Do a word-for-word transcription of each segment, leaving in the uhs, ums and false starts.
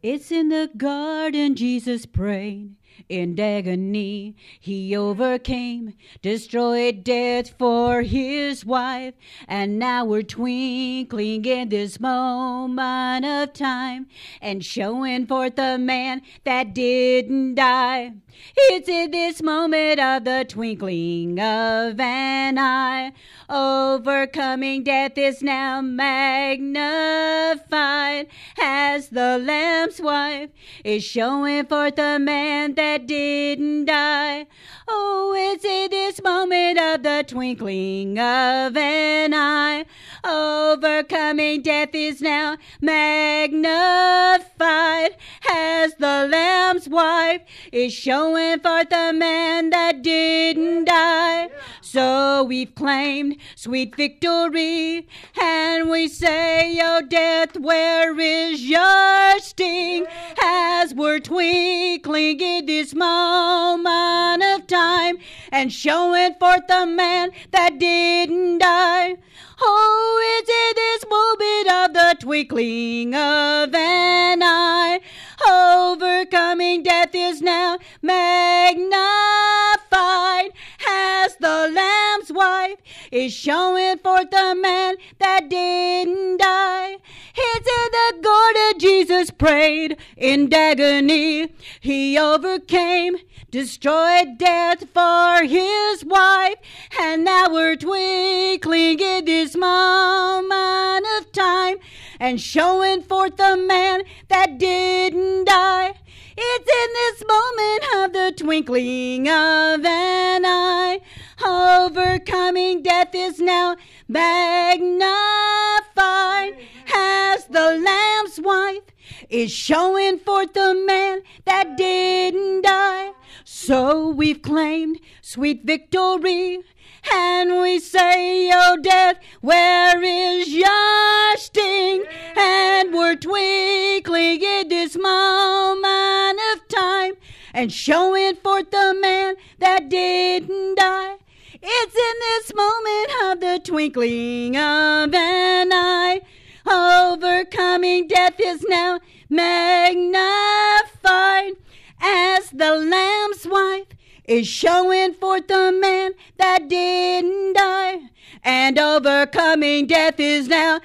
It's in the garden Jesus prayed. In agony he overcame, destroyed death for his wife, and now we're twinkling in this moment of time and showing forth the man that didn't die. It's in this moment of the twinkling of an eye, overcoming death is now magnified, as the Lamb's wife is showing forth the man that that didn't die. Oh, it's in this moment of the twinkling of an eye, overcoming death is now magnified, as the Lamb's wife is showing forth the man that didn't die. So we've claimed sweet victory, and we say, oh death, where is your sting? As we're twinkling in this moment of time and showing forth the man that didn't die. Oh, it's in this moment of the twinkling of an eye, overcoming death is now magnified, as the Lamb's wife is showing forth the man that didn't die. It's in the garden Jesus prayed. In agony he overcame, destroyed death for his wife, and now we're twinkling in this moment of time and showing forth the man that didn't die. It's in this moment of the twinkling of an eye, overcoming death is now magnified, as the Lamb's wife is showing forth the man that didn't die. So we've claimed sweet victory, and we say, oh death, where is your sting? And we're twinkling in this moment of time and showing forth the man that didn't die. It's in this moment of the twinkling of an eye, overcoming death is now magnified, as the Lamb's wife is showing forth the man that didn't die, and overcoming death is now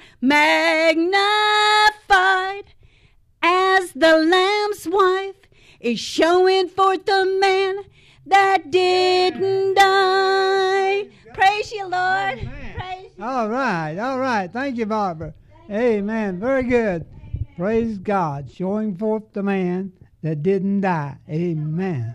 magnified, as the Lamb's wife is showing forth the man that didn't die. Praise you, Lord. Praise you. All right, all right. Thank you, Barbara. Amen. Very good. Praise God. Showing forth the man that didn't die. Amen.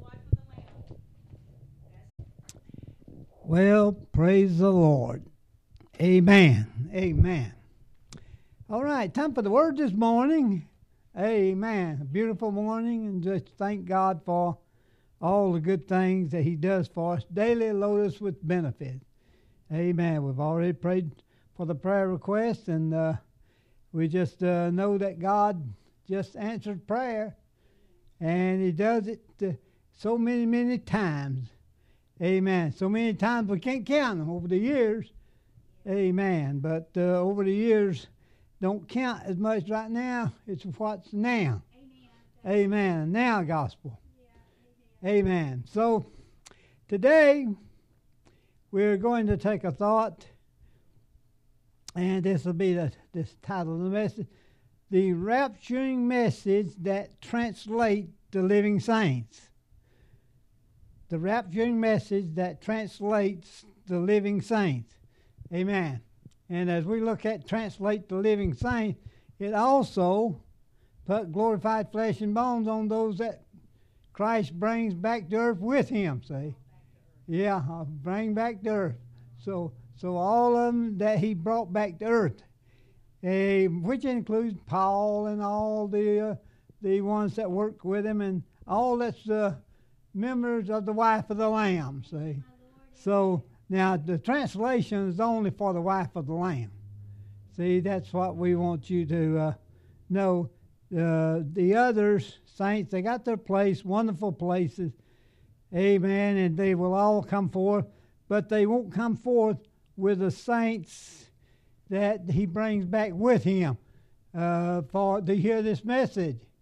Well, praise the Lord. Amen. Amen. All right, time for the word this morning. Amen. A beautiful morning, and just thank God for all the good things that he does for us. Daily load us with benefit. Amen. We've already prayed for the prayer request, and uh, we just uh, know that God just answered prayer, and he does it uh, so many, many times. Amen. So many times we can't count them over the years. Amen. But uh, over the years, don't count as much right now. It's what's now. Amen. Amen. Now gospel. Yeah. Amen. Amen. So today we're going to take a thought, and this will be the this title of the message: the rapturing message that translates the living saints. The rapturing message that translates the living saints. Amen. And as we look at translate the living saints, it also put glorified flesh and bones on those that Christ brings back to earth with him, see? Yeah, bring back to earth. So so all of them that he brought back to earth, uh, which includes Paul and all the uh, the ones that work with him, and all that's uh, members of the wife of the Lamb, see? So now the translation is only for the wife of the Lamb. See, that's what we want you to uh, know. Uh, the others, saints, they got their place, wonderful places. Amen, and they will all come forth, but they won't come forth with the saints that he brings back with him uh, for to hear this message.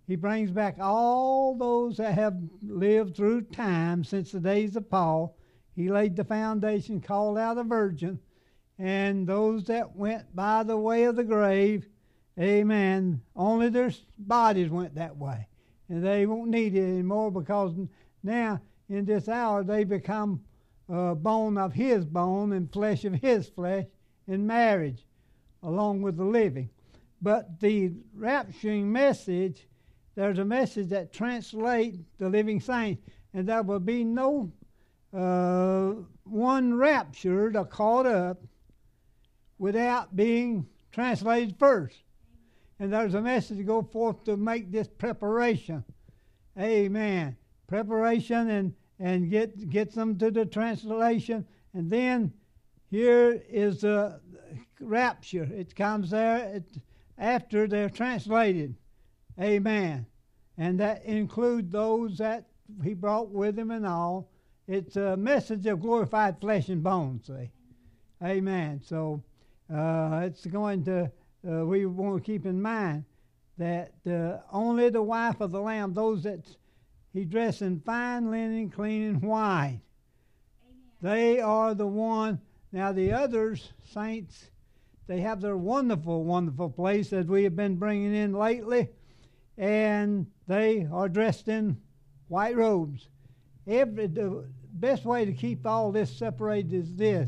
He brings back all those that have lived through time since the days of Paul. He laid the foundation, called out a virgin, and those that went by the way of the grave, amen, only their bodies went that way. And they won't need it anymore, because now in this hour they become uh, bone of his bone and flesh of his flesh in marriage along with the living. But the rapturing message, there's a message that translates the living saints, and there will be no uh, one raptured or caught up without being translated first. And there's a message to go forth to make this preparation. Amen. Preparation and, and get gets them to the translation. And then here is the rapture. It comes there it, after they're translated. Amen. And that includes those that he brought with him and all. It's a message of glorified flesh and bones, see. Amen. So uh, it's going to, uh, we want to keep in mind that uh, only the wife of the Lamb, those that he dressed in fine linen, clean and white, amen, they are the one. Now the others, saints, they have their wonderful, wonderful place that we have been bringing in lately, and they are dressed in white robes. Every, the best way to keep all this separated is this.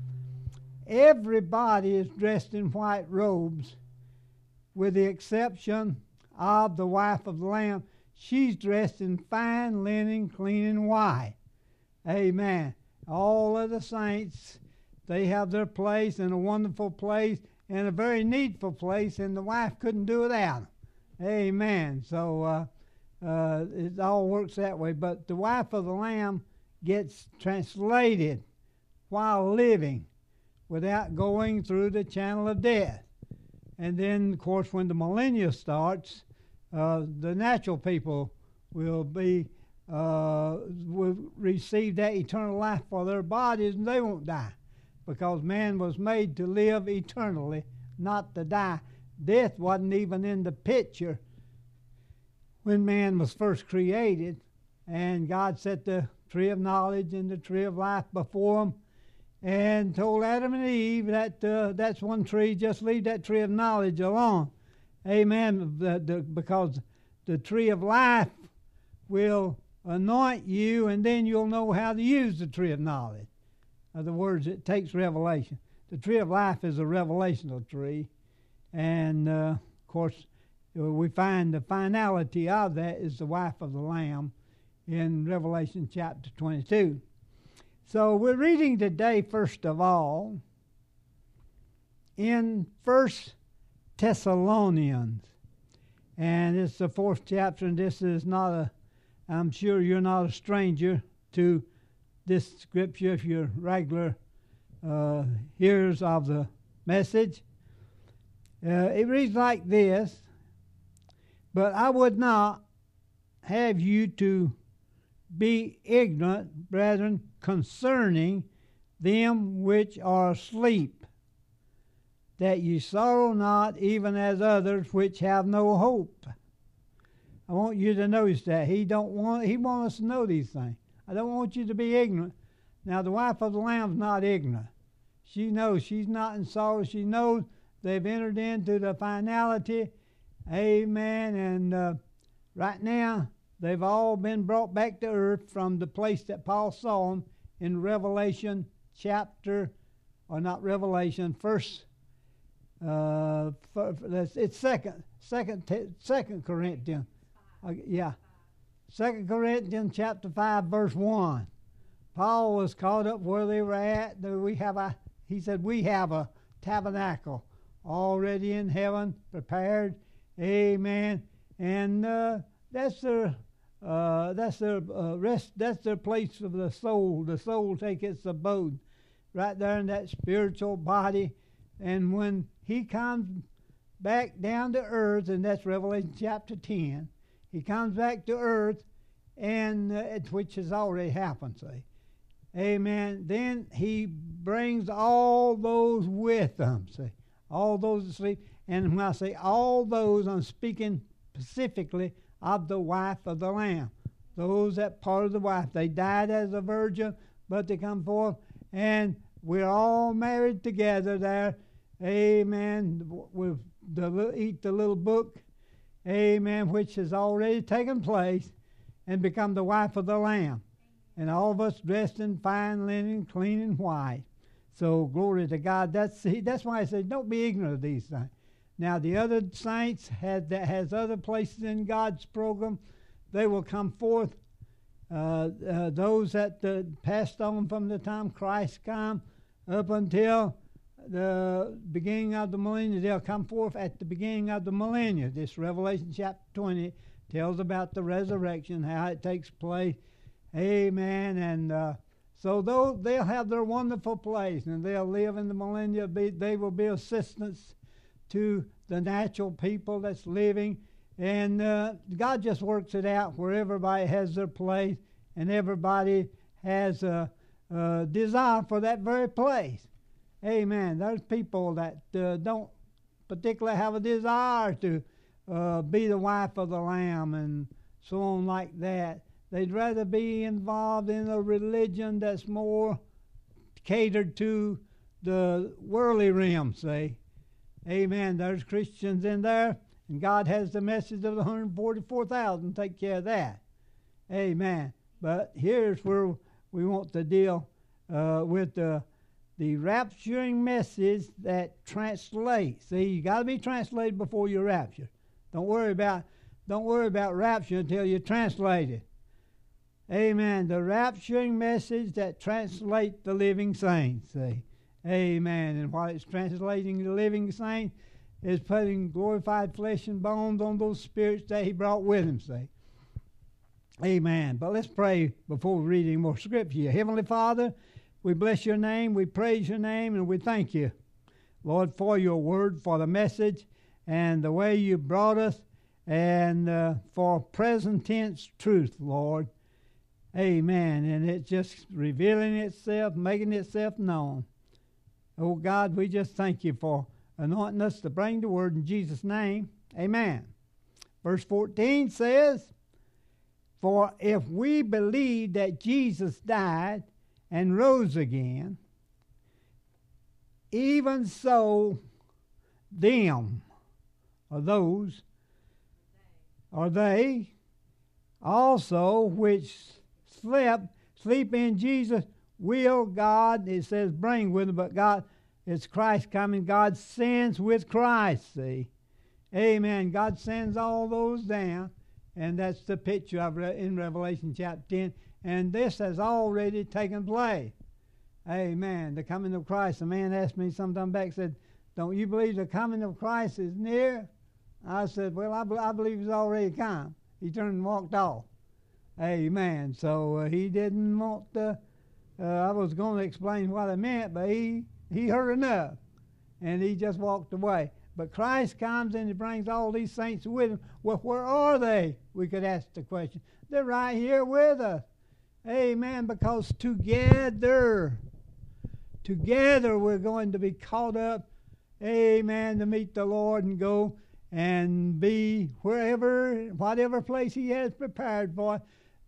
Everybody is dressed in white robes, with the exception of the wife of the Lamb. She's dressed in fine linen, clean and white. Amen. All of the saints, they have their place, in a wonderful place, and a very needful place, and the wife couldn't do without them. Amen. So uh, uh, it all works that way. But the wife of the Lamb gets translated while living, without going through the channel of death. And then, of course, when the millennium starts, uh, the natural people will be uh, will receive that eternal life for their bodies, and they won't die, because man was made to live eternally, not to die. Death wasn't even in the picture when man was first created, and God set the tree of knowledge and the tree of life before them, and told Adam and Eve that uh, that's one tree, just leave that tree of knowledge alone. Amen. The, the, because the tree of life will anoint you, and then you'll know how to use the tree of knowledge. In other words, it takes revelation. The tree of life is a revelational tree, and uh, of course, we find the finality of that is the wife of the Lamb in Revelation chapter twenty-two. So we're reading today, first of all, in First Thessalonians. And it's the fourth chapter, and this is not a, I'm sure you're not a stranger to this scripture if you're regular uh, hearers of the message. Uh, it reads like this: "But I would not have you to be ignorant, brethren, concerning them which are asleep, that ye sorrow not, even as others which have no hope." I want you to notice that. He don't want he wants us to know these things. I don't want you to be ignorant. Now, the wife of the Lamb's not ignorant. She knows. She's not in sorrow. She knows they've entered into the finality. Amen. And uh, right now, they've all been brought back to earth from the place that Paul saw them in Revelation chapter, or not Revelation, first, uh, it's second, second, second Corinthians. Uh, yeah. Second Corinthians chapter five, verse one. Paul was caught up where they were at. We have a, he said, we have a tabernacle already in heaven, prepared. Amen. And uh, that's their uh, that's their uh, rest. That's their place of the soul. The soul take its abode right there in that spiritual body. And when he comes back down to earth, and that's Revelation chapter ten, he comes back to earth, and uh, it, which has already happened. See, amen. Then he brings all those with him. See, all those asleep. And when I say all those, I'm speaking specifically of the wife of the Lamb. Those that part of the wife. They died as a virgin, but they come forth, and we're all married together there. Amen. With the eat the little book. Amen. Which has already taken place, and become the wife of the Lamb. And all of us dressed in fine linen, clean and white. So glory to God. That's that's why I say don't be ignorant of these things. Now the other saints had that has other places in God's program. They will come forth. Uh, uh, those that uh, passed on from the time Christ come up until the beginning of the millennium, they'll come forth at the beginning of the millennium. This Revelation chapter twenty tells about the resurrection, how it takes place. Amen. And uh, so those, they'll have their wonderful place, and they'll live in the millennium. Be, they will be assistants to the natural people that's living. And uh, God just works it out where everybody has their place, and everybody has a, a desire for that very place. Amen. There's people that uh, don't particularly have a desire to uh, be the wife of the Lamb and so on like that. They'd rather be involved in a religion that's more catered to the worldly realm, say. Amen. There's Christians in there, and God has the message of the one hundred forty-four thousand. Take care of that. Amen. But here's where we want to deal uh, with the, the rapturing message that translates. See, you got to be translated before you're raptured. Don't worry about don't worry about rapture until you're translated. Amen. The rapturing message that translates the living saints. See. Amen. And while it's translating the living saints, is putting glorified flesh and bones on those spirits that he brought with him. See. Amen. But let's pray before we read any more scripture here. Heavenly Father, we bless your name, we praise your name, and we thank you, Lord, for your word, for the message, and the way you brought us, and uh, for present tense truth, Lord. Amen. And it's just revealing itself, making itself known. Oh God, we just thank you for anointing us to bring the word in Jesus' name. Amen. Verse fourteen says, for if we believe that Jesus died and rose again, even so them, or those, or they also which slept, sleep in Jesus, will God, it says bring with them, but God, it's Christ coming. God sends with Christ, see. Amen. God sends all those down, and that's the picture of it in Revelation chapter ten. And this has already taken place. Amen. The coming of Christ. A man asked me sometime back, said, don't you believe the coming of Christ is near? I said, well, I, be- I believe he's already come. He turned and walked off. Amen. So uh, he didn't want to, uh, I was going to explain what I meant, but he, he heard enough, and he just walked away. But Christ comes and he brings all these saints with him. Well, where are they? We could ask the question. They're right here with us. Amen. Because together, together we're going to be caught up, amen, to meet the Lord and go and be wherever, whatever place he has prepared for us.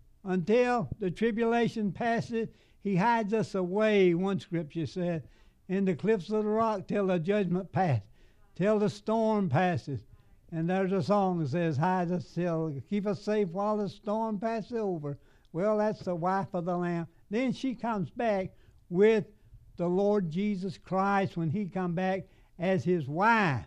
Until the tribulation passes, he hides us away, one scripture said, in the cliffs of the rock till the judgment passes, till the storm passes. And there's a song that says, hide us till, keep us safe while the storm passes over. Well, that's the wife of the Lamb. Then she comes back with the Lord Jesus Christ when he come back as his wife.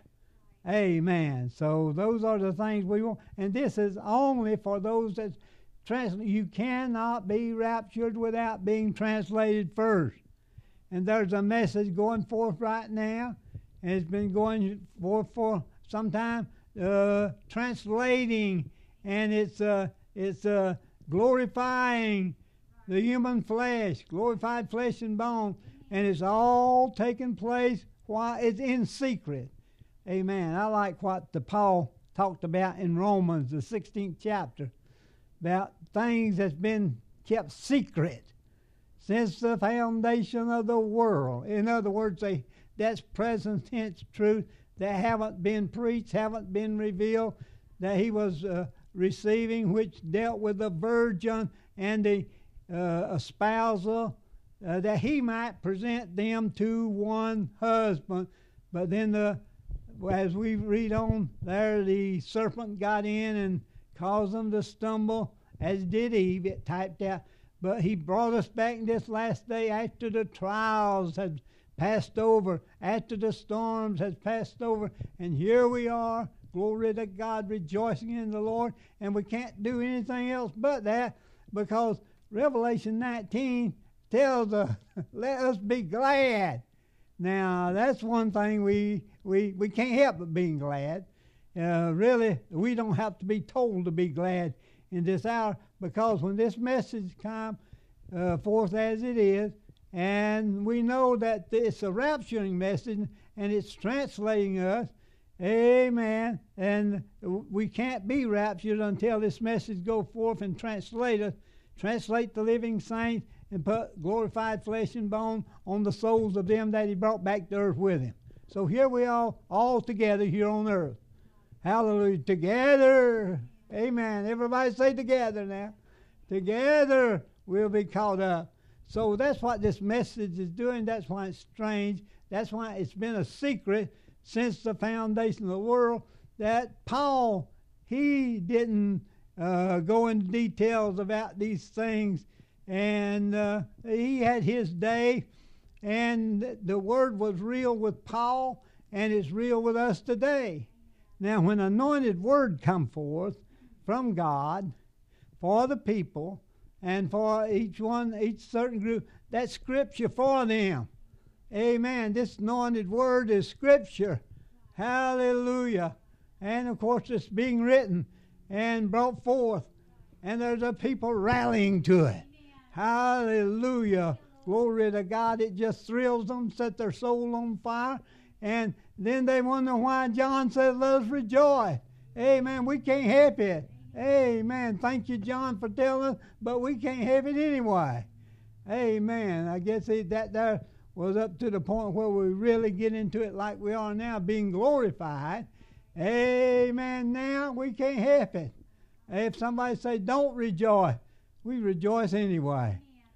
Amen. So those are the things we want. And this is only for those that translate. You cannot be raptured without being translated first. And there's a message going forth right now, and it's been going forth for some time, uh, translating, and it's uh, it's uh, glorifying the human flesh, glorified flesh and bone, and it's all taking place while it's in secret. Amen. I like what the Paul talked about in Romans, the sixteenth chapter, about things that's been kept secret since the foundation of the world. In other words, they, that's present tense truth that haven't been preached, haven't been revealed, that he was uh, receiving, which dealt with the virgin and the uh, espousal, uh, that he might present them to one husband. But then, the, as we read on there, the serpent got in and caused them to stumble, as did Eve. It typed out. But he brought us back in this last day after the trials had passed over, after the storms had passed over, and here we are, glory to God, rejoicing in the Lord, and we can't do anything else but that, because Revelation nineteen tells us, let us be glad. Now, that's one thing we, we, we can't help but being glad. Uh, really, we don't have to be told to be glad in this hour, because when this message comes uh, forth as it is, and we know that it's a rapturing message, and it's translating us, amen, and we can't be raptured until this message go forth and translate us, translate the living saints, and put glorified flesh and bone on the souls of them that he brought back to earth with him. So here we are, all together here on earth. Hallelujah. Together. Amen. Everybody say together now. Together we'll be caught up. So that's what this message is doing. That's why it's strange. That's why it's been a secret since the foundation of the world, that Paul, he didn't uh, go into details about these things. And uh, he had his day, and the word was real with Paul, and it's real with us today. Now, when anointed word come forth from God for the people, and for each one, each certain group, that's scripture for them. Amen. This anointed word is scripture. Hallelujah. And of course, it's being written and brought forth, and there's a people rallying to it. Hallelujah. Glory to God. It just thrills them, set their soul on fire. And then they wonder why John says, let us rejoice. Amen. We can't help it. Amen. Thank you, John, for telling us, but we can't have it anyway. Amen. I guess it, that there was up to the point where we really get into it like we are now, being glorified. Amen. Now we can't help it. If somebody say, don't rejoice, we rejoice anyway.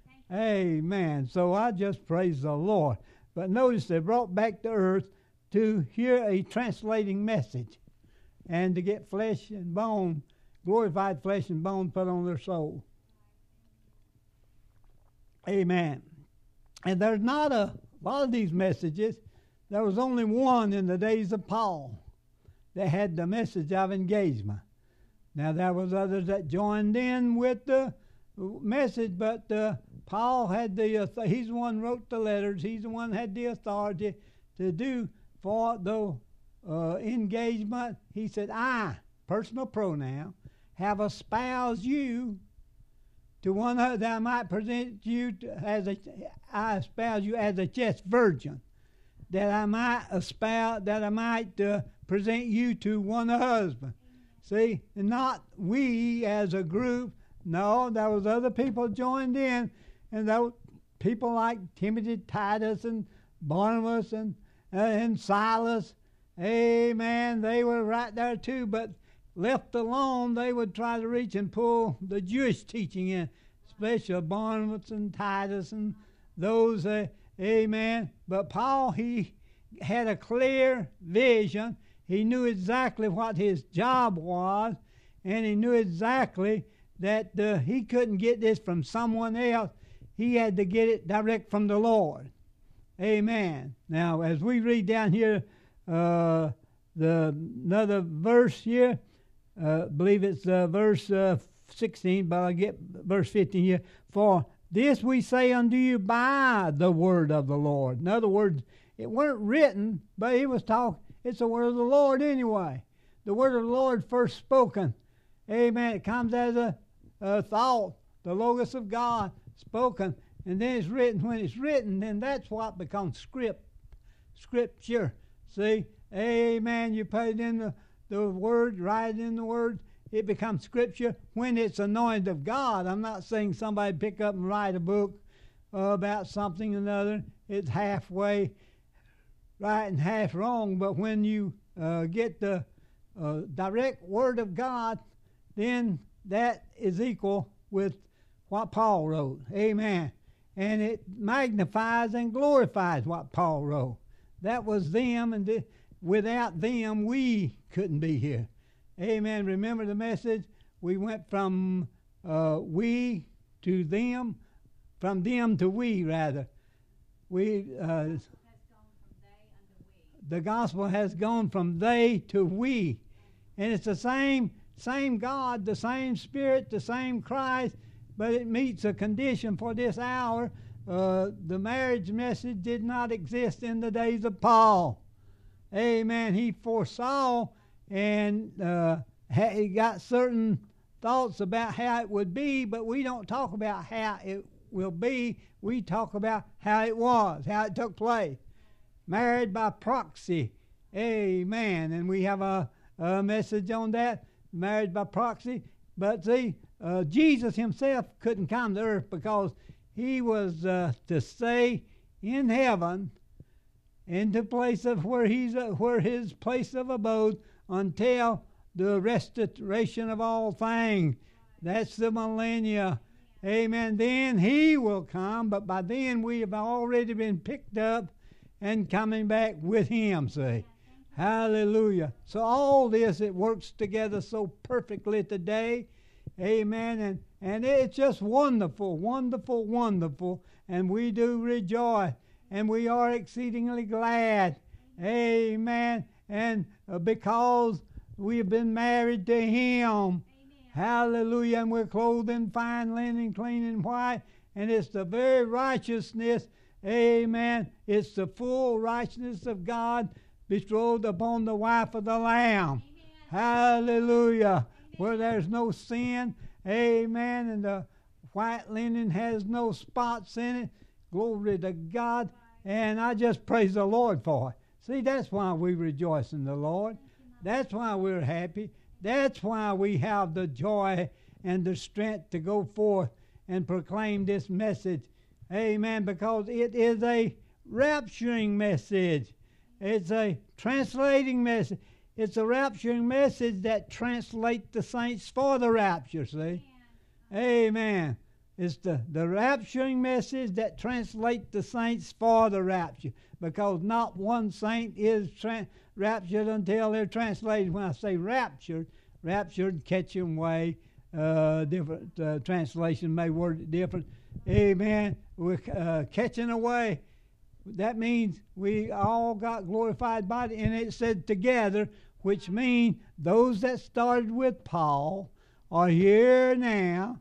Amen. So I just praise the Lord. But notice they brought back to earth to hear a translating message and to get flesh and bone, glorified flesh and bone put on their soul. Amen. And there's not a lot of these messages. There was only one in the days of Paul that had the message of engagement. Now there was others that joined in with the message, but uh, Paul had the, uh, he's the one who wrote the letters. He's the one that had the authority to do for the uh, engagement. He said, I, personal pronoun, have espoused you to one that I might present you to, as a, I espouse you as a chaste virgin, that I might espouse, that I might uh, present you to one husband. See, not we as a group. No, there was other people joined in, and there were people like Timothy, Titus, and Barnabas, and uh, and Silas. Amen. They were right there too, but left alone, they would try to reach and pull the Jewish teaching in, especially Barnabas and Titus and those. Uh, amen. But Paul, he had a clear vision. He knew exactly what his job was, and he knew exactly that uh, he couldn't get this from someone else. He had to get it direct from the Lord. Amen. Now, as we read down here, uh, the another verse here, uh, I believe it's uh, verse uh, sixteen, but I'll get verse fifteen here. For this we say unto you by the word of the Lord. In other words, it weren't written, but he was talking. It's the word of the Lord anyway. The word of the Lord first spoken. Amen. It comes as a Uh, thought, the Logos of God spoken, and then it's written. When it's written, then that's what becomes script, scripture. See, amen. You put it in the, the word, write it in the word, it becomes scripture when it's anointed of God. I'm not saying somebody pick up and write a book uh, about something or another. It's halfway right and half wrong, but when you uh, get the uh, direct word of God then that is equal with what Paul wrote. Amen. And it magnifies and glorifies what Paul wrote. That was them, and th- without them, we couldn't be here. Amen. Remember the message? We went from uh, we to them, from them to we, rather. We uh, the gospel has gone from they to we. And it's the same same God, the same Spirit, the same Christ, but it meets a condition for this hour. Uh, the marriage message did not exist in the days of Paul. Amen. He foresaw and uh, he got certain thoughts about how it would be, but we don't talk about how it will be. We talk about how it was, how it took place. Married by proxy. Amen. And we have a, a message on that, married by proxy. But see, uh, Jesus himself couldn't come to earth because he was uh, to stay in heaven, in the place of where he's uh, where his place of abode until the restoration of all things. That's the millennia. Amen. Then he will come, but by then we have already been picked up and coming back with him, see. Hallelujah. So all this, it works together so perfectly today. Amen. And, and it's just wonderful, wonderful, wonderful. And we do rejoice. And we are exceedingly glad. Amen. And uh, because we have been married to him. Amen. Hallelujah. And we're clothed in fine linen, clean and white. And it's the very righteousness. Amen. It's the full righteousness of God bestowed upon the wife of the Lamb. Amen. Hallelujah. Amen. Where there's no sin. Amen. And the white linen has no spots in it. Glory to God. And I just praise the Lord for it. See, that's why we rejoice in the Lord. That's why we're happy. That's why we have the joy and the strength to go forth and proclaim this message. Amen. Because it is a rapturing message. It's a translating message. It's a rapturing message that translates the saints for the rapture, see? Amen. Amen. It's the, the rapturing message that translates the saints for the rapture. Because not one saint is tra- raptured until they're translated. When I say raptured, raptured, catching away, uh, different uh, translation may word it different. Amen. We're uh, catching away. That means we all got glorified body, and it said together, which means those that started with Paul are here now.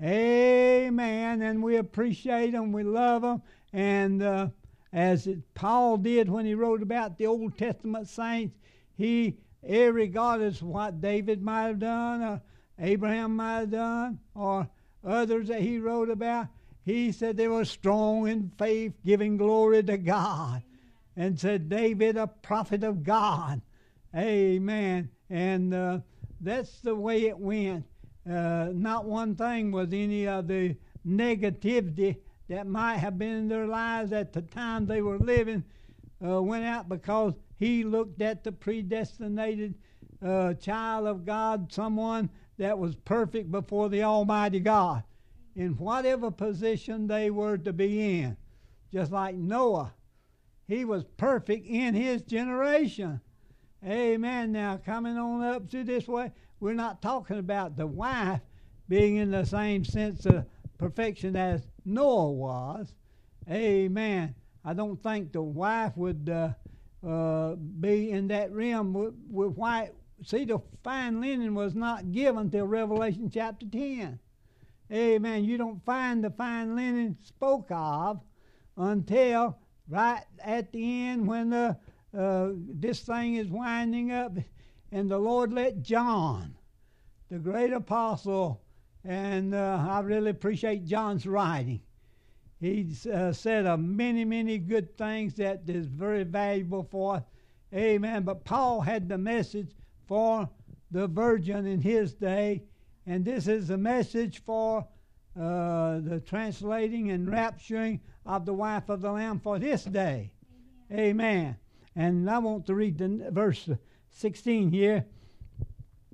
Amen. And we appreciate them. We love them. And uh, as it, Paul did when he wrote about the Old Testament saints, he, regardless of what David might have done, or Abraham might have done, or others that he wrote about, he said they were strong in faith, giving glory to God. And said David, a prophet of God. Amen. And uh, that's the way it went. Uh, not one thing was any of the negativity that might have been in their lives at the time they were living uh, went out, because he looked at the predestinated uh, child of God, someone that was perfect before the Almighty God, in whatever position they were to be in. Just like Noah, he was perfect in his generation. Amen. Now, coming on up to this way, we're not talking about the wife being in the same sense of perfection as Noah was. Amen. I don't think the wife would uh, uh, be in that realm with, with white. See, the fine linen was not given till Revelation chapter ten. Amen. You don't find the fine linen spoke of until right at the end when the, uh, this thing is winding up. And the Lord let John, the great apostle, and uh, I really appreciate John's writing. He uh, said of many, many good things that is very valuable for us. Amen. But Paul had the message for the virgin in his day. And this is a message for uh, the translating and rapturing of the wife of the Lamb for this day. Amen. Amen. And I want to read the verse sixteen here.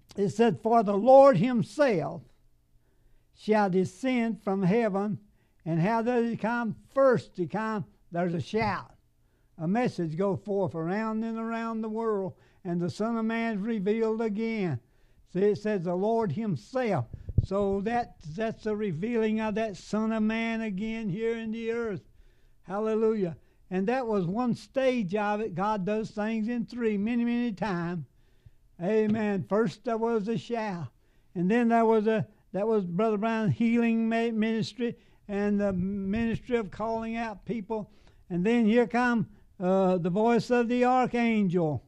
it said, "For the Lord himself shall descend from heaven." And how does he come? First he come, there's a shout. A message go forth around and around the world, and the Son of Man is revealed again. See, it says the Lord himself. So that that's a revealing of that Son of Man again here in the earth. Hallelujah. And that was one stage of it. God does things in three, many, many times. Amen. First there was a shout. And then there was a that was Brother Brown's healing ministry and the ministry of calling out people. And then here come uh, the voice of the archangel.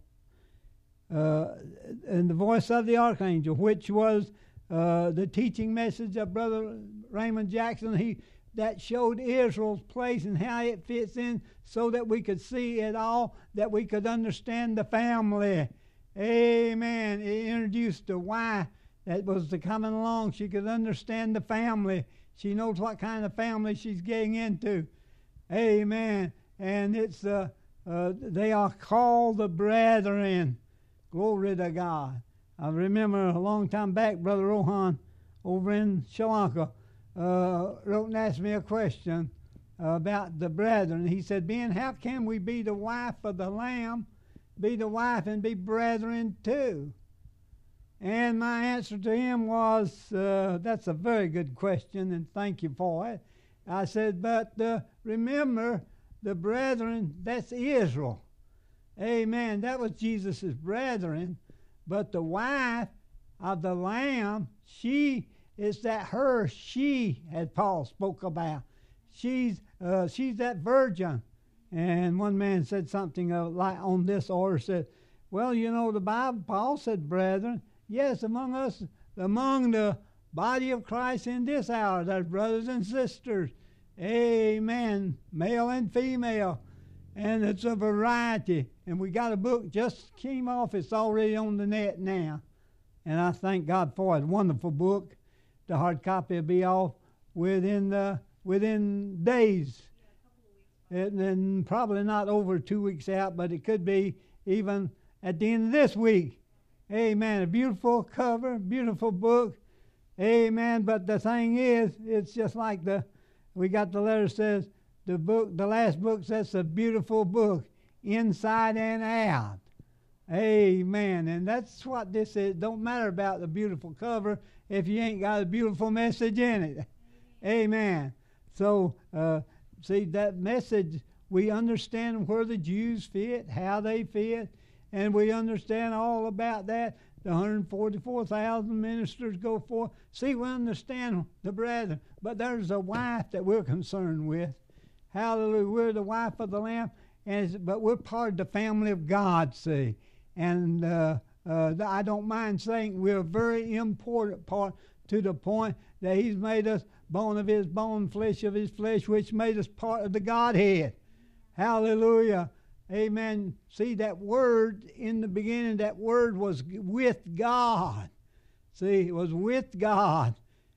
Uh, and the voice of the archangel, which was uh, the teaching message of Brother Raymond Jackson. He that showed Israel's place and how it fits in, so that we could see it all, that we could understand the family. Amen. It introduced the wife that was to coming along. She could understand the family. She knows what kind of family she's getting into. Amen. And it's uh, uh, they are called the brethren. Glory to God. I remember a long time back, Brother Rohan over in Sri Lanka uh, wrote and asked me a question uh, about the brethren. He said, "Ben, how can we be the wife of the Lamb, be the wife and be brethren too?" And my answer to him was, uh, that's a very good question, and thank you for it. I said, but uh, remember, the brethren, that's Israel. Amen. That was Jesus' brethren. But the wife of the Lamb, she is that her, she, as Paul spoke about. She's uh, she's that virgin. And one man said something uh, like on this order, said, well, you know, the Bible, Paul said, brethren. Yes, among us, among the body of Christ in this hour, there's brothers and sisters. Amen. Male and female. And it's a variety. And we got a book just came off. It's already on the net now. And I thank God for it. Wonderful book. The hard copy will be off within the, within days. And then probably not over two weeks out, but it could be even at the end of this week. Amen. A beautiful cover, beautiful book. Amen. But the thing is, it's just like the, we got the letter says, the book, the last book says a beautiful book, inside and out. Amen. And that's what this is. Don't matter about the beautiful cover if you ain't got a beautiful message in it. Amen. So, uh, see, that message, we understand where the Jews fit, how they fit, and we understand all about that. The one hundred forty-four thousand ministers go forth. See, we understand the brethren. But there's a wife that we're concerned with. Hallelujah. We're the wife of the Lamb, and it's, but we're part of the family of God, see. And uh, uh, I don't mind saying we're a very important part, to the point that he's made us bone of his bone, flesh of his flesh, which made us part of the Godhead. Hallelujah. Amen. See, that word in the beginning, that word was with God. See, it was with God.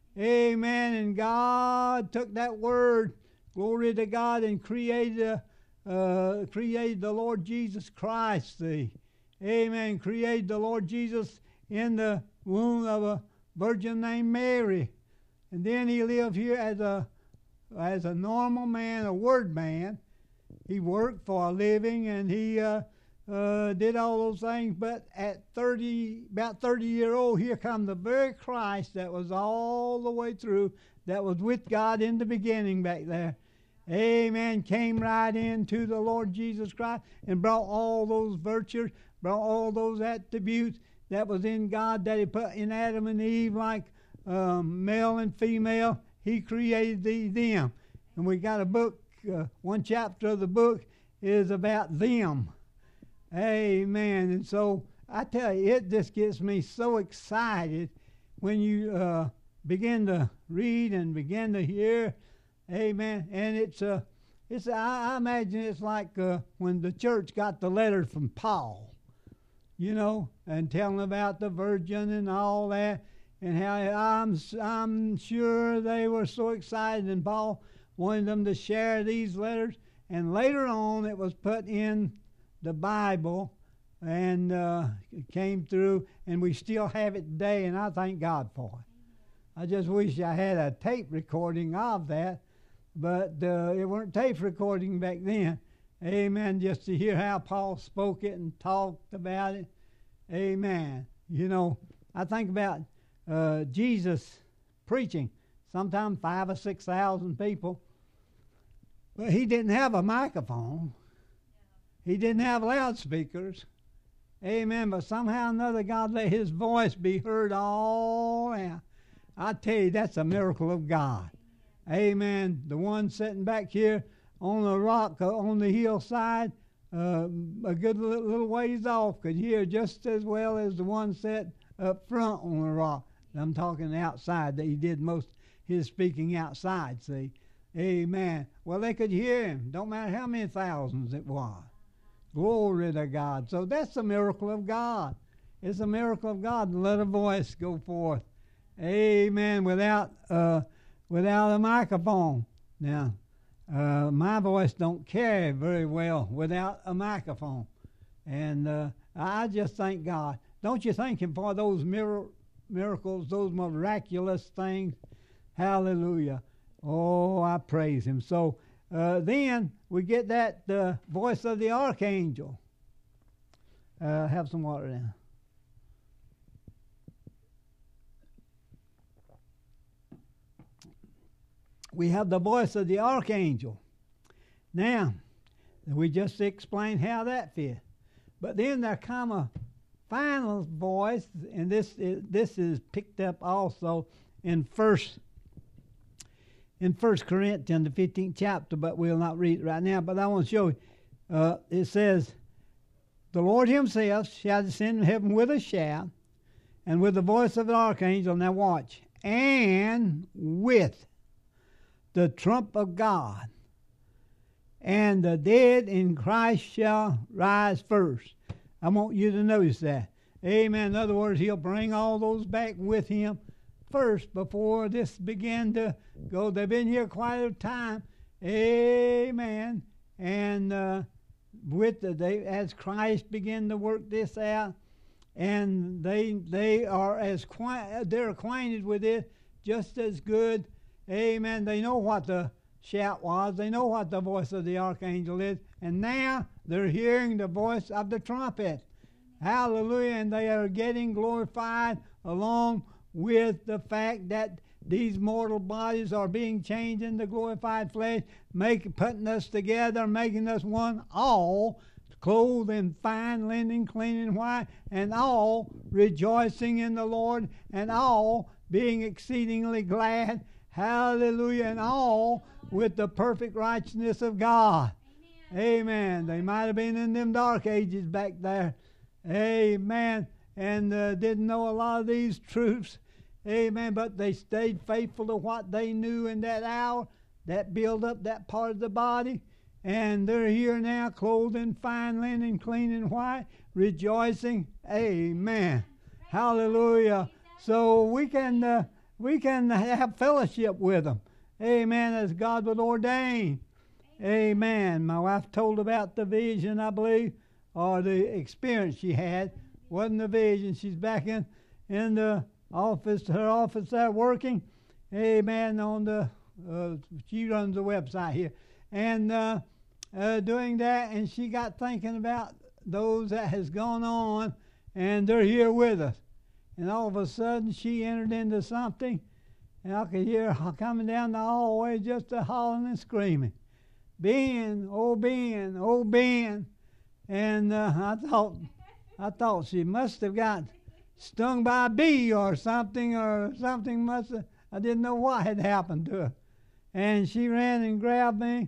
Amen. And God took that word, glory to God, and created, uh, created the Lord Jesus Christ. See, amen. Created the Lord Jesus in the womb of a virgin named Mary. And then he lived here as a, as a normal man, a word man. He worked for a living, and he uh, uh, did all those things. But at thirty, about thirty year old, here come the very Christ that was all the way through, that was with God in the beginning back there. Amen. Came right into the Lord Jesus Christ and brought all those virtues, brought all those attributes that was in God that he put in Adam and Eve, like um, male and female. He created the, them. And we got a book. Uh, one chapter of the book is about them. Amen. And so I tell you, it just gets me so excited when you uh, begin to read and begin to hear. Amen. And it's uh, it's I, I imagine it's like uh, when the church got the letter from Paul, you know, and telling about the virgin and all that, and how I'm I'm sure they were so excited, and Paul wanted them to share these letters. And later on, it was put in the Bible and uh, came through, and we still have it today, and I thank God for it. I just wish I had a tape recording of that, but uh, it weren't tape recording back then. Amen. Just to hear how Paul spoke it and talked about it. Amen. You know, I think about uh, Jesus preaching, sometimes five or six thousand people, but he didn't have a microphone. He didn't have loudspeakers. Amen. But somehow or another, God let his voice be heard all out. I tell you, that's a miracle of God. Amen. The one sitting back here on the rock, uh, on the hillside, uh, a good little, little ways off, could hear just as well as the one set up front on the rock. I'm talking outside, that he did most his speaking outside, see. Amen. Well, they could hear him. Don't matter how many thousands it was. Glory to God. So that's a miracle of God. It's a miracle of God to let a voice go forth. Amen. Without uh, without a microphone. Now, uh, my voice don't carry very well without a microphone. And uh, I just thank God. Don't you thank him for those mir- miracles, those miraculous things? Hallelujah. Oh, I praise him. So uh, then we get that uh, voice of the archangel. Uh, have some water now. We have the voice of the archangel. Now, we just explained how that fit. But then there come a final voice, and this is, this is picked up also in First in First Corinthians, the fifteenth chapter, but we'll not read it right now. But I want to show you. Uh, it says, "The Lord himself shall descend from heaven with a shout, and with the voice of an archangel." Now watch. "And with the trump of God, and the dead in Christ shall rise first." I want you to notice that. Amen. In other words, he'll bring all those back with him first before this began to go. They've been here quite a time. Amen. And uh, with the, they, as Christ began to work this out, and they they are as qui- they're acquainted with it just as good. Amen. They know what the shout was. They know what the voice of the archangel is. And now they're hearing the voice of the trumpet. Hallelujah. And they are getting glorified along with the fact that these mortal bodies are being changed into glorified flesh, making, putting us together, making us one, all clothed in fine linen, clean and white, and all rejoicing in the Lord, and all being exceedingly glad. Hallelujah. And all with the perfect righteousness of God. Amen. Amen. They might have been in them dark ages back there. Amen. And uh, didn't know a lot of these truths. Amen. But they stayed faithful to what they knew in that hour, that build up that part of the body. And they're here now, clothed in fine linen, clean and white, rejoicing. Amen. Hallelujah. So we can uh, we can have fellowship with them. Amen. As God would ordain. Amen. My wife told about the vision, I believe, or the experience she had. Wasn't a vision. She's back in in the office, her office there working. Amen. On the uh, she runs the website here, and uh, uh, doing that, and she got thinking about those that has gone on, and they're here with us. And all of a sudden, she entered into something, and I could hear her coming down the hallway just a hollering and screaming, "Ben, oh Ben, oh Ben!" And uh, I thought, I thought she must have got stung by a bee or something, or something must have. I didn't know what had happened to her, and she ran and grabbed me.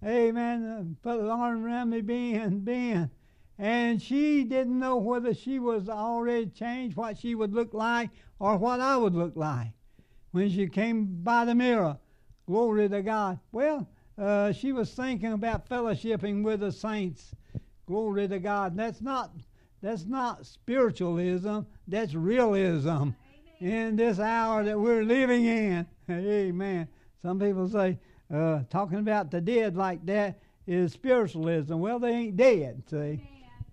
Amen. Put an arm around me, Ben, Ben. And she didn't know whether she was already changed, what she would look like, or what I would look like when she came by the mirror. Glory to God. Well, uh, she was thinking about fellowshipping with the saints. Glory to God. And that's not that's not spiritualism. That's realism. Amen. In this hour that we're living in. Amen. Some people say uh, talking about the dead like that is spiritualism. Well, they ain't dead. See. Amen.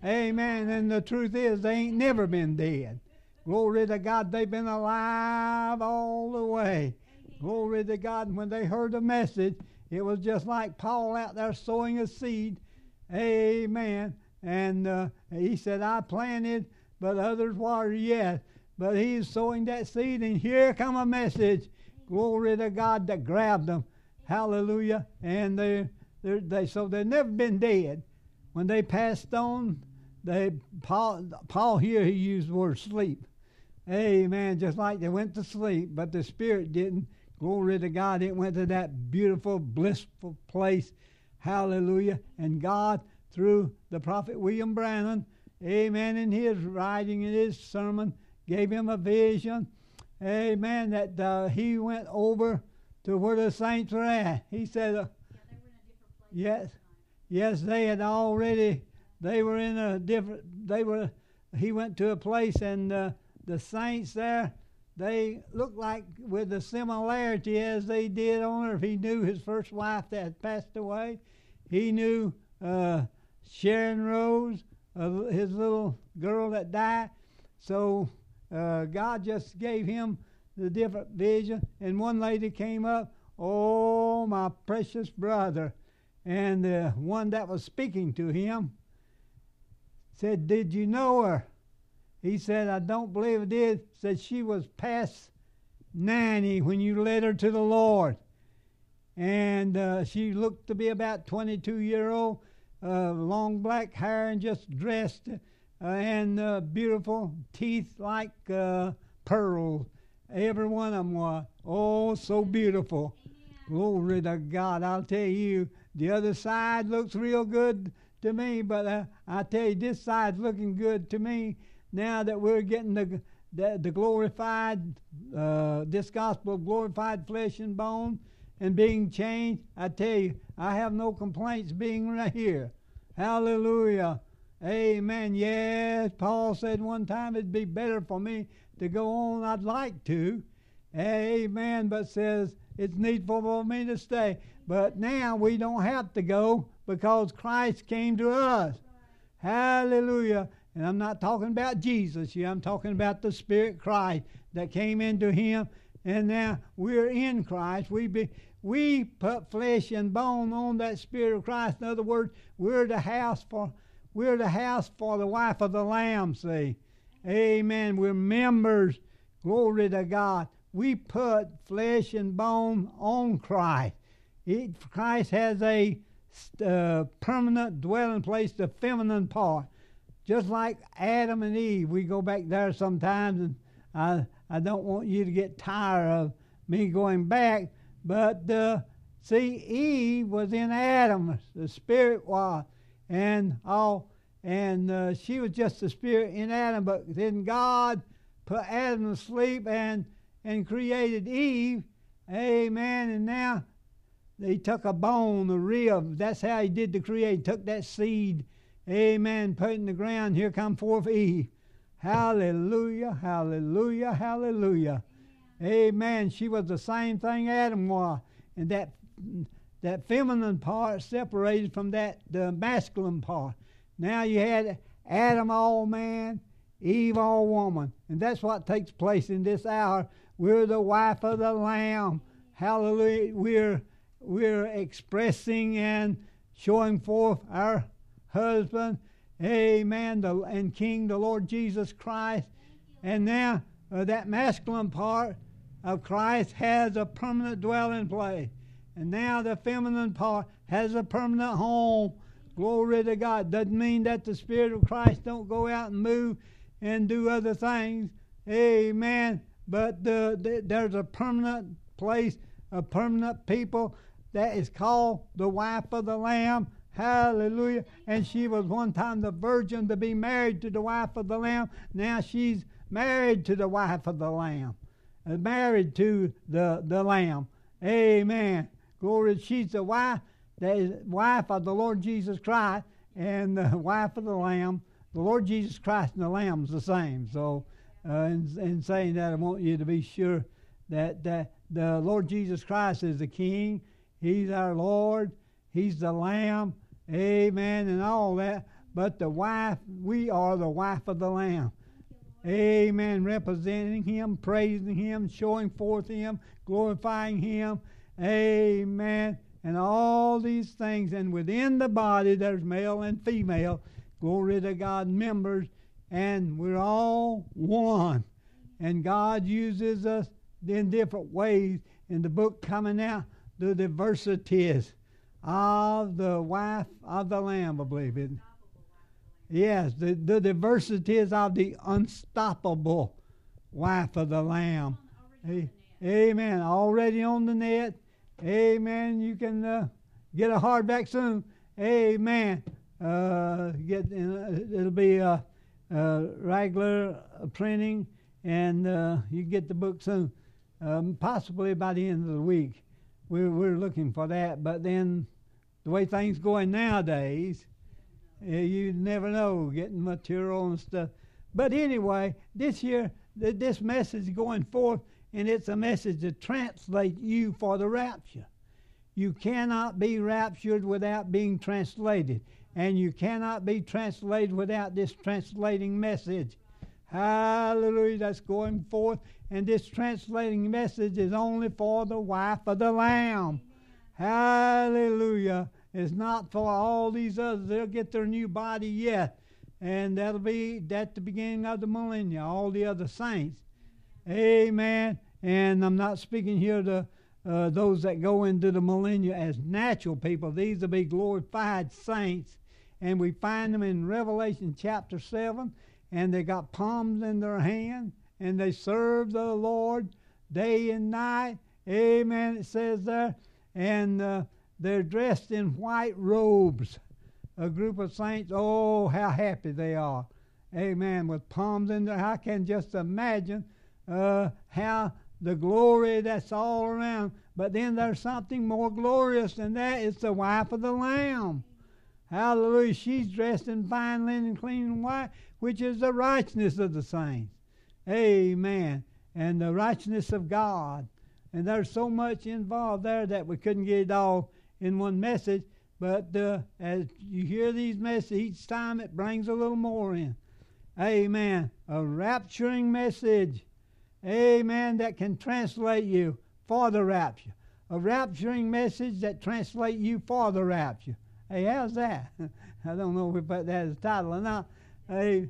Amen. And the truth is, they ain't never been dead. Glory to God, they've been alive all the way. Glory to God. And when they heard the message, it was just like Paul out there sowing a seed. Amen. And uh, he said, I planted, but others watered. Yes. But he's sowing that seed, and here come a message. Glory to God, that grabbed them. Hallelujah. And they, they so they've never been dead. When they passed on, they Paul, Paul here, he used the word sleep. Amen. Just like they went to sleep, but the spirit didn't. Glory to God. It went to that beautiful, blissful place. Hallelujah. And God, through the prophet William Branham, amen, in his writing, in his sermon, gave him a vision. Amen. That uh, he went over to where the saints were at. He said, uh, yeah, they were in a different place. Yes. Yes, they had already, they were in a different, they were, he went to a place, and uh, the saints there, they looked like with the similarity as they did on earth. He knew his first wife that had passed away. He knew uh, Sharon Rose, uh, his little girl that died. So uh, God just gave him the different vision. And one lady came up, oh, my precious brother. And the one that was speaking to him said, did you know her? He said, I don't believe I did. Said she was past ninety when you led her to the Lord. And uh, she looked to be about twenty-two year old, uh, long black hair and just dressed, uh, and uh, beautiful teeth like uh, pearls. Every one of them was, oh, so beautiful. Glory to God. I'll tell you, the other side looks real good to me, but uh, I tell you, this side's looking good to me. Now that we're getting the the, the glorified, uh, this gospel of glorified flesh and bone and being changed, I tell you, I have no complaints being right here. Hallelujah. Amen. Yes, Paul said one time it'd be better for me to go on. I'd like to. Amen. But says it's needful for me to stay. But now we don't have to go because Christ came to us. Hallelujah. And I'm not talking about Jesus here. I'm talking about the Spirit Christ that came into him. And now we're in Christ. We be, we put flesh and bone on that Spirit of Christ. In other words, we're the house for we're the house for the wife of the Lamb, see. Amen. We're members. Glory to God. We put flesh and bone on Christ. It, Christ has a uh, permanent dwelling place, the feminine part. Just like Adam and Eve, we go back there sometimes, and I I don't want you to get tired of me going back, but uh, see, Eve was in Adam, the spirit was, and all, and uh, she was just the spirit in Adam. But then God put Adam to sleep and and created Eve, amen. And now they took a bone, a rib. That's how he did the create. Took that seed. Amen. Put it in the ground. Here come forth Eve. Hallelujah, hallelujah, hallelujah. Amen. Amen. She was the same thing Adam was. And that that feminine part separated from that the masculine part. Now you had Adam all man, Eve all woman. And that's what takes place in this hour. We're the wife of the Lamb. Hallelujah. We're we're expressing and showing forth our husband, amen, the, and King, the Lord Jesus Christ. And now uh, that masculine part of Christ has a permanent dwelling place. And now the feminine part has a permanent home. Glory to God. Doesn't mean that the Spirit of Christ don't go out and move and do other things. Amen. But the, the, there's a permanent place, a permanent people that is called the wife of the Lamb. Hallelujah. And she was one time the virgin to be married to the wife of the Lamb. Now she's married to the wife of the Lamb. Uh, married to the, the Lamb. Amen. Glory. She's the wife, that is wife of the Lord Jesus Christ and the wife of the Lamb. The Lord Jesus Christ and the Lamb's the same. So uh, in, in saying that, I want you to be sure that, that the Lord Jesus Christ is the King. He's our Lord. He's the Lamb. Amen, and all that. but the wife, we are the wife of the Lamb. Amen. Representing Him, praising Him, showing forth Him, glorifying Him. Amen. And all these things. And within the body, there's male and female. Glory to God, members. And we're all one. And God uses us in different ways. In the book coming out, the diversities of the wife of the Lamb, I believe it. Yes, the, the diversities of the unstoppable wife of the Lamb. A- Amen. Already on the net. Amen. You can uh, get a hardback soon. Amen. Uh, get uh, it'll be a, a regular printing, and uh, you get the book soon. Um, possibly by the end of the week. We're we're looking for that. But then, the way things going nowadays, uh, you never know getting material and stuff. But anyway, this year, th- this message going forth. And it's a message to translate you for the rapture. You cannot be raptured without being translated. And you cannot be translated without this translating message. Hallelujah, that's going forth. And this translating message is only for the wife of the Lamb. Hallelujah. It's not for all these others. They'll get their new body yet. And that'll be at the beginning of the millennium, all the other saints. Amen. And I'm not speaking here to uh, those that go into the millennium as natural people. These will be glorified saints. And we find them in Revelation chapter seven. And they got palms in their hand. And they serve the Lord day and night. Amen. It says there. And uh, they're dressed in white robes. A group of saints. Oh, how happy they are. Amen. With palms in their hands. I can just imagine Uh, how the glory that's all around. But then there's something more glorious than that. It's the wife of the Lamb. Hallelujah. She's dressed in fine linen, clean and white, which is the righteousness of the saints. Amen. And the righteousness of God. And there's so much involved there that we couldn't get it all in one message. But uh, as you hear these messages, each time it brings a little more in. Amen. A rapturing message. Amen, that can translate you for the rapture. A rapturing message that translates you for the rapture. Hey, how's that? I don't know if we put that as a title or not. Hey,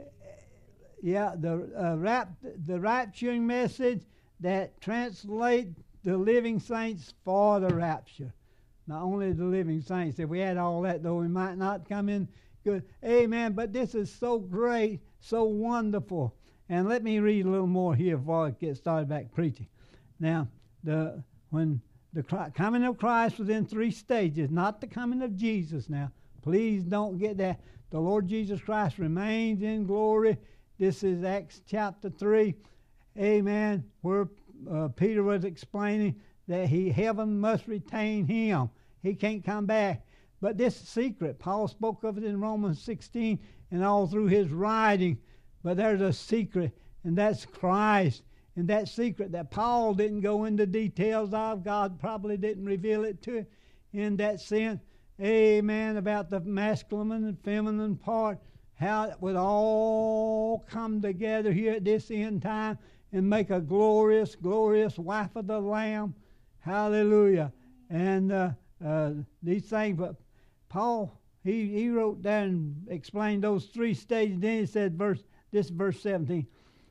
yeah, the uh, rap, the rapturing message that translates the living saints for the rapture. Not only the living saints. If we had all that, though, we might not come in good. Amen, but this is so great, so wonderful. And let me read a little more here before I get started back preaching. Now, the when the coming of Christ was in three stages, not the coming of Jesus now. Please don't get that. The Lord Jesus Christ remains in glory. This is Acts chapter three. Amen. Where uh, Peter was explaining that he heaven must retain him. He can't come back. But this is secret. Paul spoke of it in Romans sixteen and all through his writing. But there's a secret, and that's Christ. And that secret that Paul didn't go into details of, God probably didn't reveal it to him in that sense. Amen. About the masculine and feminine part, how it would all come together here at this end time and make a glorious, glorious wife of the Lamb. Hallelujah. And uh, uh, these things, but Paul, he, he wrote down and explained those three stages. Then he said, verse This is verse seventeen.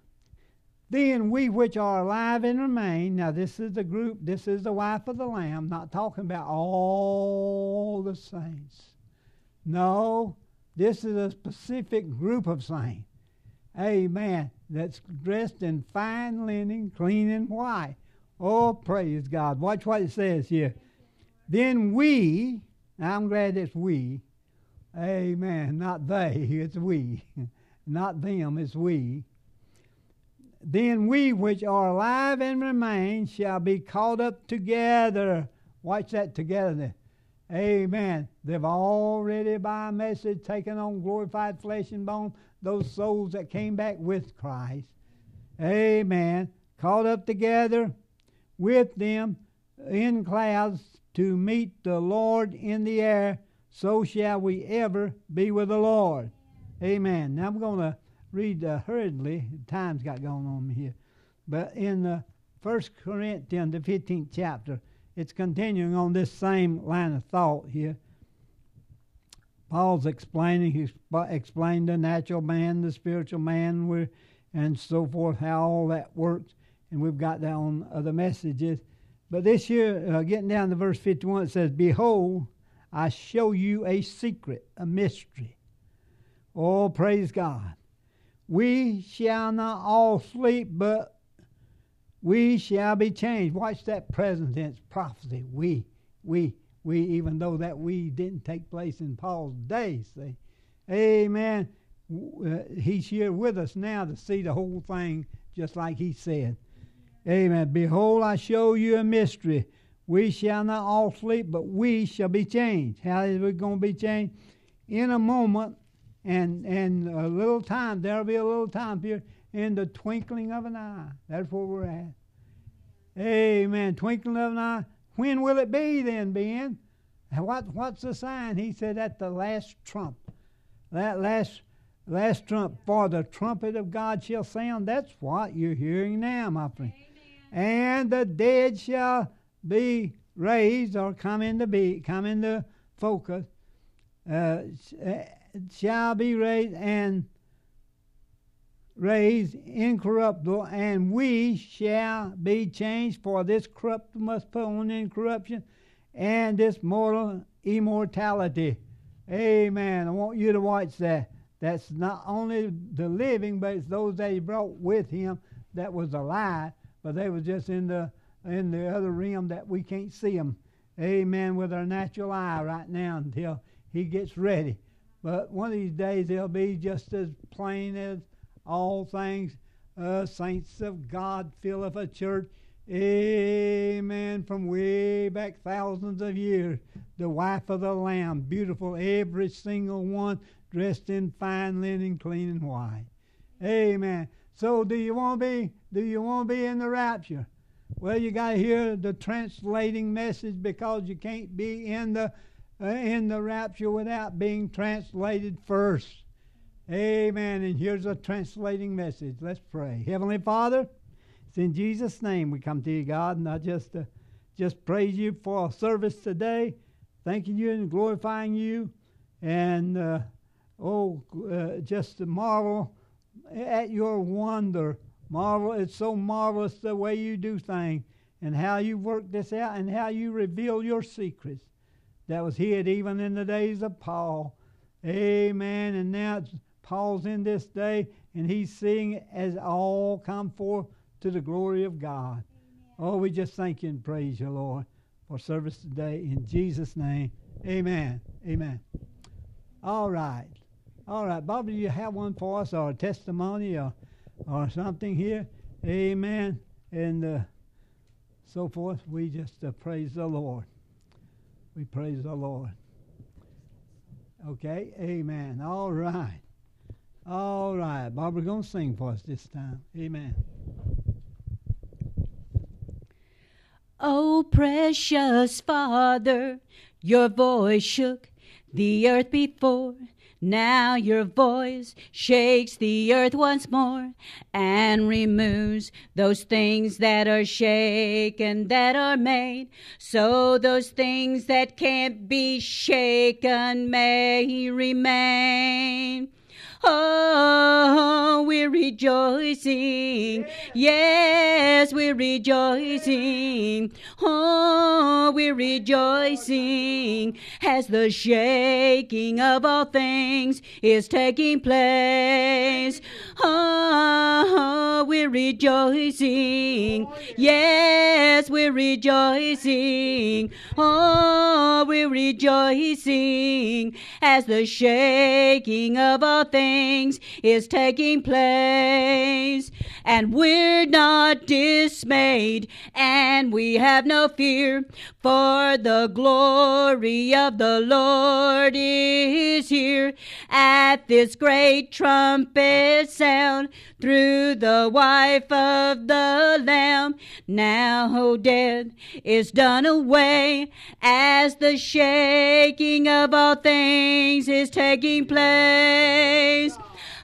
Then we which are alive and remain. Now this is the group, this is the wife of the Lamb, not talking about all the saints. No, this is a specific group of saints. Amen. That's dressed in fine linen, clean and white. Oh, praise God. Watch what it says here. Then we, now I'm glad it's we. Amen. Not they, it's we. Not them, it's we. Then we which are alive and remain shall be caught up together. Watch that together. Amen. They've already by a message taken on glorified flesh and bone, those souls that came back with Christ. Amen. Caught up together with them in clouds to meet the Lord in the air. so shall we ever be with the Lord. Amen. Now I'm going to read uh, hurriedly. Time's got going on here. But in uh, First Corinthians, the fifteenth chapter, it's continuing on this same line of thought here. Paul's explaining, he explained the natural man, the spiritual man, and so forth, how all that works. And we've got that on other messages. But this year, uh, getting down to verse fifty-one, it says, Behold, I show you a secret, a mystery. Oh, praise God. We shall not all sleep, but we shall be changed. Watch that present tense prophecy. We, we, we, even though that we didn't take place in Paul's day, see. Amen. Uh, he's here with us now to see the whole thing just like he said. Amen. Behold, I show you a mystery. We shall not all sleep, but we shall be changed. How is we going to be changed? In a moment, and and a little time. There'll be a little time here in the twinkling of an eye. That's where we're at. Amen. Twinkling of an eye. When will it be then, Ben? What what's the sign? He said at the last trump. That last last trump. For the trumpet of God shall sound. That's what you're hearing now, my friend. Amen. And the dead shall be raised, or come into be come into focus. Uh, shall be raised and raised incorruptible, and we shall be changed. For this corruptible must put on incorruption, and this mortal immortality. Amen. I want you to watch that. That's not only the living, but it's those that he brought with him that was alive, but they was just in the in the other realm that we can't see them. Amen. With our natural eye right now until he gets ready. But one of these days they'll be just as plain as all things. Uh, saints of God fill up a church. Amen. From way back thousands of years. The wife of the Lamb. Beautiful, every single one, dressed in fine linen, clean and white. Amen. So do you want to be, do you want to be in the rapture? Well, you got to hear the translating message, because you can't be in the uh, in the rapture without being translated first. Amen. And here's a translating message. Let's pray. Heavenly Father, it's in Jesus' name we come to you, God, and I just uh, just praise you for our service today, thanking you and glorifying you, and uh, oh, uh, just to marvel at your wonder. Marvel, it's so marvelous the way you do things, and how you work this out, and how you reveal your secrets that was hid even in the days of Paul. Amen. And now it's, Paul's in this day, and he's seeing it as all come forth to the glory of God. Amen. Oh, we just thank you and praise you, Lord, for service today. In Jesus' name, amen. Amen. All right. All right. Bobby, do you have one for us, or a testimony, or or something here? Amen. And uh, so forth. We just uh, praise the Lord. We praise the Lord. Okay. Amen. All right. All right. Barbara's going to sing for us this time. Amen. Oh, precious Father, your voice shook the earth before. Now your voice shakes the earth once more and removes those things that are shaken, that are made, so those things that can't be shaken may remain. Oh, we're rejoicing. Yes, we're rejoicing. Oh, we're rejoicing as the shaking of all things is taking place. Oh, we're rejoicing. Yes, we're rejoicing. Oh, we're rejoicing as the shaking of all things is taking place. and we're not dismayed, and we have no fear, for the glory of the Lord is here. At this great trumpet sound, through the wife of the Lamb, now death is done away, as the shaking of all things is taking place.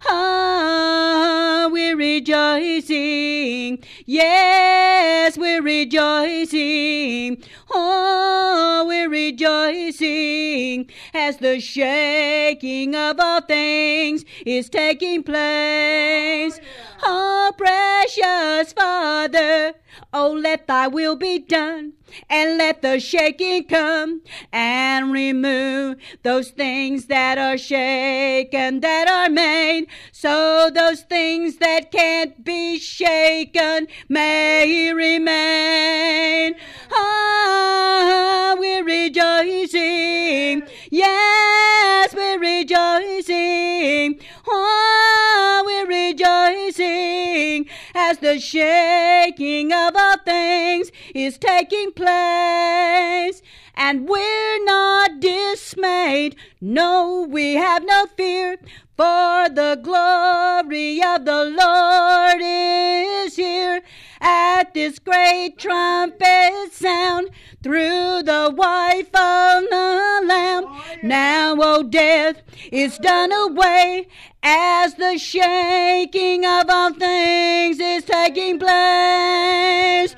Ah, we're rejoicing. Yes, we're rejoicing. Oh, we're rejoicing as the shaking of all things is taking place. Oh, precious Father, oh, let thy will be done, and let the shaking come and remove those things that are shaken, that are made, so those things that can't be shaken may remain. Ah, we're rejoicing. Yes, we're rejoicing. Oh, we're rejoicing as the shaking of all things is taking place. And we're not dismayed. No, we have no fear, for the glory of the Lord is here. At this great trumpet sound, through the wife of the Lamb, now, O death, is done away, as the shaking of all things is taking place.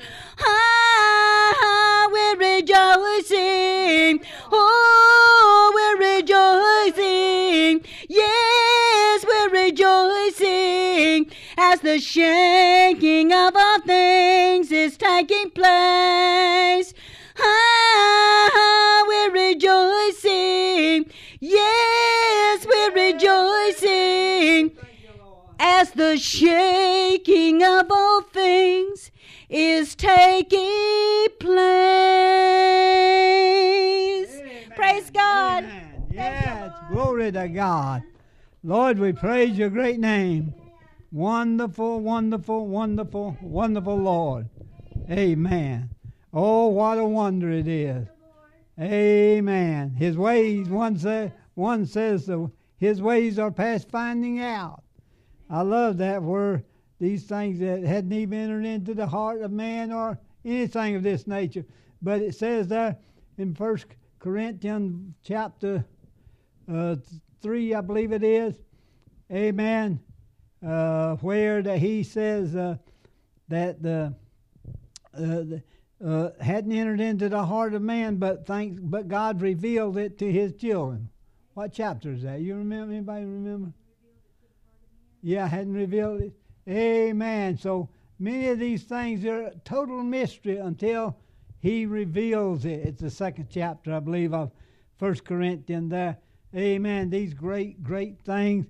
Ah, we're rejoicing. Oh, we're rejoicing. Yes, we're rejoicing as the shaking of all things is taking place. Ah, we're rejoicing. Yes, we're rejoicing as the shaking of all things is taking place. Amen. Praise God. Amen. Yes, glory to God. Lord, we praise your great name. Wonderful, wonderful, wonderful, wonderful Lord. Amen. Oh, what a wonder it is. Amen. His ways, one, say, one says, uh, his ways are past finding out. I love that word. These things that hadn't even entered into the heart of man or anything of this nature. But it says there in First Corinthians chapter uh, three, I believe it is, amen, uh, where that he says uh, that the, uh, the uh, hadn't entered into the heart of man, but thanks, but God revealed it to his children. What chapter is that? You remember? Anybody remember? Yeah, hadn't revealed it. Amen. So many of these things are total mystery until he reveals it. It's the second chapter, I believe, of First Corinthians there. Amen. These great, great things.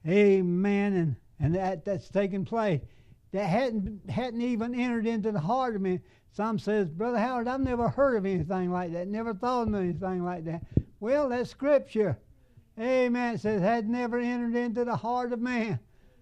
Amen. And and that that's taken place. That hadn't hadn't even entered into the heart of me. Some says, Brother Howard, I've never heard of anything like that. Never thought of anything like that. Well, that's Scripture. Amen. It says, had never entered into the heart of man.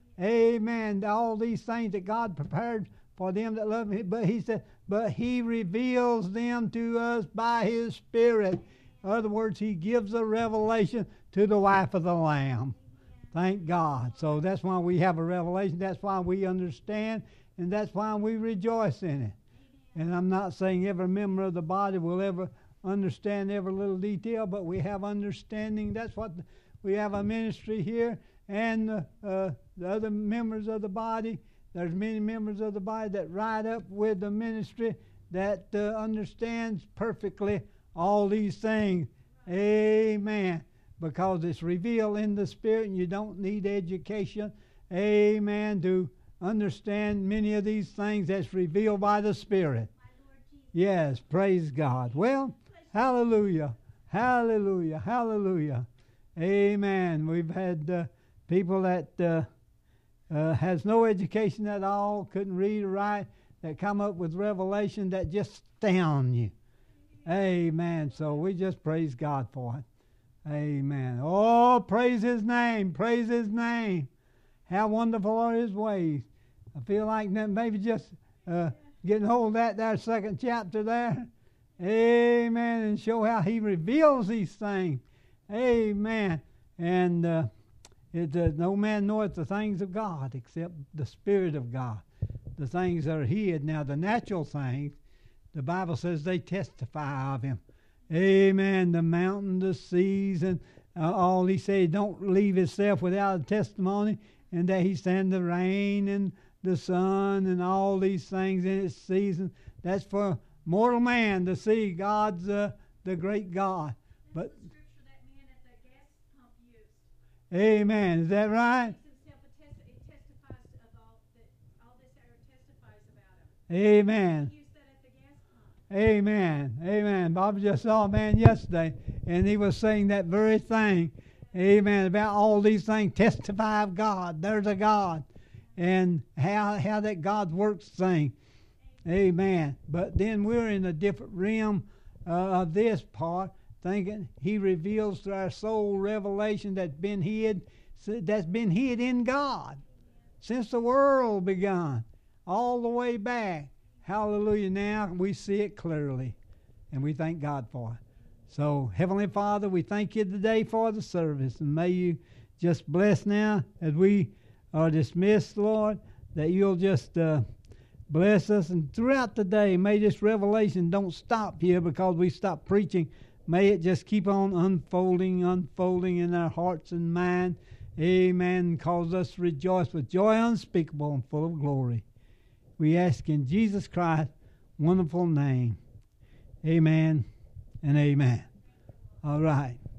Amen. All these things that God prepared for them that love him. But he said, but he reveals them to us by his Spirit. In other words, he gives a revelation to the wife of the Lamb. Thank God. So that's why we have a revelation. That's why we understand. And that's why we rejoice in it. And I'm not saying every member of the body will ever understand every little detail, but we have understanding. That's what the, we have a ministry here. And uh, uh, the other members of the body, there's many members of the body that ride up with the ministry that uh, understands perfectly all these things. Amen. Because it's revealed in the Spirit and you don't need education. Amen. To understand many of these things that's revealed by the Spirit. Yes, praise God. Well, hallelujah. Hallelujah. Hallelujah. Amen. We've had uh, people that uh, uh, has no education at all, couldn't read or write, that come up with revelation that just astound you. Amen. So we just praise God for it. Amen. Oh, praise his name. Praise his name. How wonderful are his ways. I feel like maybe just uh, getting hold of that there second chapter there. Amen. And show how he reveals these things. Amen. And uh, it, uh, no man knoweth the things of God except the Spirit of God. The things that are hid. Now, the natural things, the Bible says they testify of him. Amen. The mountain, the seas, and uh, all he said, don't leave himself without a testimony. And that he sent the rain and the sun and all these things in its season. That's for mortal man to see God's uh, the great God. But the scripture that man at the gas pump used. Amen. Is that right? It testifies of all that all this error testifies about him. Amen. He used that at the gas pump. Amen. Amen. Bob just saw a man yesterday, and he was saying that very thing. Amen. About all these things testify of God. There's a God. And how how that God works thing. Amen. But then we're in a different realm uh, of this part, thinking he reveals to our soul revelation that's been hid, that's been hid in God since the world begun, all the way back. Hallelujah. Now we see it clearly, and we thank God for it. So, Heavenly Father, we thank you today for the service, and may you just bless now as we are dismissed, Lord, that you'll just uh, bless us. And throughout the day, may this revelation don't stop here because we stop preaching. May it just keep on unfolding, unfolding in our hearts and mind. Amen. Cause us to rejoice with joy unspeakable and full of glory. We ask in Jesus Christ's wonderful name. Amen and amen. All right.